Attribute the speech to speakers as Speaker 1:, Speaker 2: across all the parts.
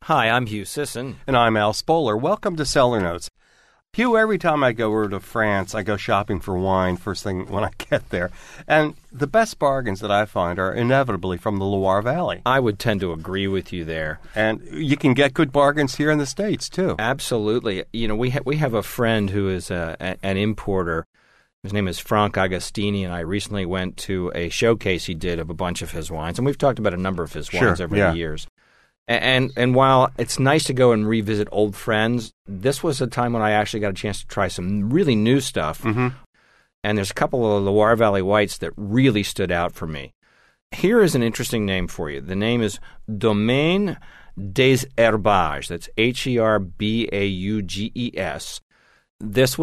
Speaker 1: Hi, I'm Hugh Sisson.
Speaker 2: And I'm Al Spoler. Welcome to Cellar Notes. Hugh, every time I go over to France, I go shopping for wine first thing when I get there. And the best bargains that I find are inevitably from the Loire Valley.
Speaker 1: I would tend to agree with you there.
Speaker 2: And you can get good bargains here in the States, too.
Speaker 1: Absolutely. You know, we have a friend who is an importer. His name is Frank Agostini, and I recently went to a showcase he did of a bunch of his wines. And we've talked about a number of his wines over the years. And while it's nice to go and revisit old friends, this was a time when I actually got a chance to try some really new stuff.
Speaker 2: Mm-hmm.
Speaker 1: And there's a couple of Loire Valley whites that really stood out for me. Here is an interesting name for you. The name is Domaine des Herbages. That's Herbauges. This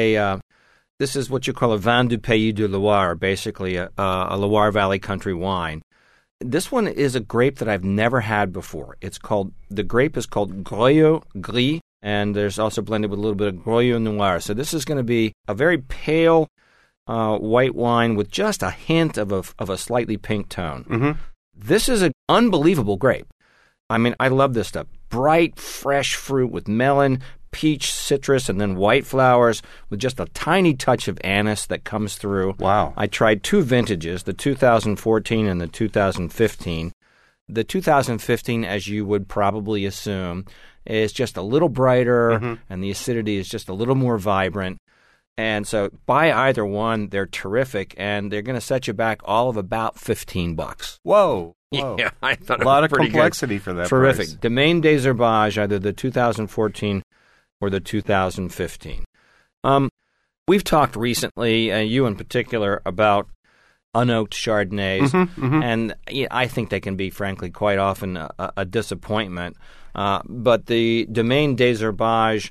Speaker 1: is what you call a vin du Pays de Loire, basically a Loire Valley country wine. This one is a grape that I've never had before. The grape is called Goyot Gris, and there's also blended with a little bit of Goyot Noir. So this is going to be a very pale white wine with just a hint of a slightly pink tone.
Speaker 2: Mm-hmm.
Speaker 1: This is an unbelievable grape. I mean, I love this stuff. Bright, fresh fruit with melon, peach, citrus, and then white flowers with just a tiny touch of anise that comes through.
Speaker 2: Wow.
Speaker 1: I tried two vintages, the 2014 and the 2015. The 2015, as you would probably assume, is just a little brighter, and the acidity is just a little more vibrant. And so buy either one. They're terrific, and they're going to set you back all of about $15.
Speaker 2: Whoa.
Speaker 1: Yeah, I thought
Speaker 2: a lot
Speaker 1: it
Speaker 2: of
Speaker 1: was pretty
Speaker 2: complexity
Speaker 1: good.
Speaker 2: for that
Speaker 1: Terrific.
Speaker 2: price.
Speaker 1: Domaine des Herbages, either the 2014 or the 2015. We've talked recently, you in particular, about unoaked Chardonnays, and I think they can be, frankly, quite often a disappointment. But the Domaine des Herbages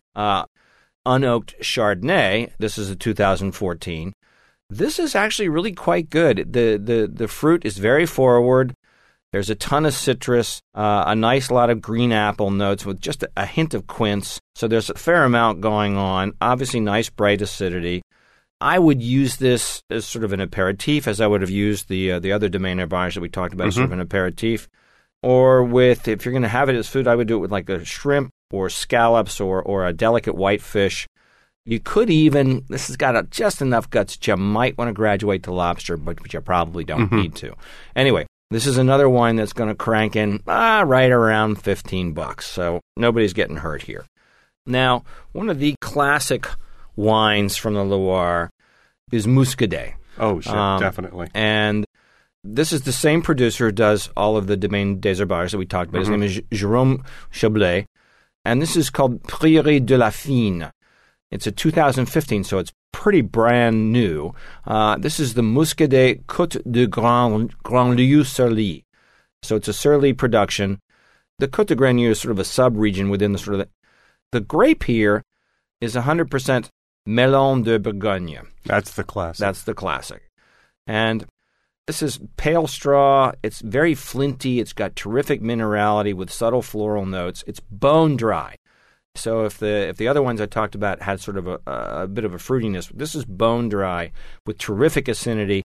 Speaker 1: unoaked Chardonnay, this is a 2014, this is actually really quite good. The fruit is very forward. There's a ton of citrus, a nice lot of green apple notes with just a hint of quince. So there's a fair amount going on. Obviously, nice bright acidity. I would use this as sort of an aperitif, as I would have used the other Domaine Herbages that we talked about as sort of an aperitif. Or if you're going to have it as food, I would do it with like a shrimp or scallops or a delicate white fish. You could even, this has got just enough guts that you might want to graduate to lobster, but you probably don't need to. Anyway. This is another wine that's going to crank in right around $15, so nobody's getting hurt here. Now, one of the classic wines from the Loire is Muscadet.
Speaker 2: Oh, sure, definitely.
Speaker 1: And this is the same producer who does all of the Domaine des Herbages that we talked about. His name is Jérôme Chablet, and this is called Prairie de la Fine. It's a 2015, so it's pretty brand new. This is the Muscadet Côte de Grandlieu-sur-Ly. So it's a Sur-Ly production. The Côte de Grandlieu is sort of a sub-region within the sort of the grape here is 100% Melon de Bourgogne.
Speaker 2: That's the classic.
Speaker 1: And this is pale straw. It's very flinty. It's got terrific minerality with subtle floral notes. It's bone dry. So if the other ones I talked about had sort of a bit of a fruitiness, this is bone dry with terrific acidity,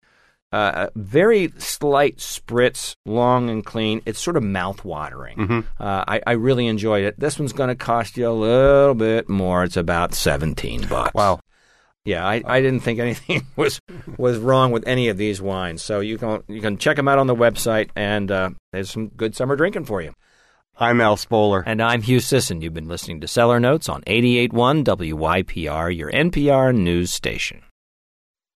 Speaker 1: very slight spritz, long and clean. It's sort of mouth-watering. I really enjoyed it. This one's going to cost you a little bit more. It's about $17.
Speaker 2: Wow.
Speaker 1: Yeah, I didn't think anything was wrong with any of these wines. So you can check them out on the website, and there's some good summer drinking for you.
Speaker 2: I'm Al Spoler.
Speaker 1: And I'm Hugh Sisson. You've been listening to Cellar Notes on 88.1 WYPR, your NPR news station.